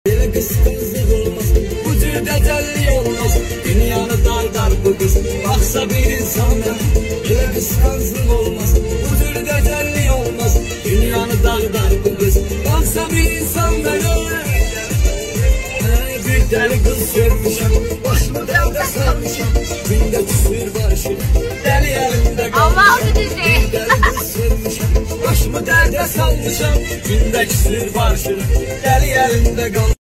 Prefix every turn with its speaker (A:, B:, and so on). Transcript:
A: Belə qısqanclıq olmaz, bu cür dəcəllik olmaz. Dünyanı dardar bu qız, baxsa bir insana. Belə qısqanclıq olmaz, bu cür dəcəllik olmaz. Dünyanı dardar bu qız, baxsa bir insana. Bir dəli qız görmüşəm, başımı dərdə salmışam. Gündə küsür barışır, dəli əlimdə qalmışam. Bir dəli qız görmüşəm, başımı dərdə salmışam. Gündə küsür barışır, dəli əlimdə qalmışam.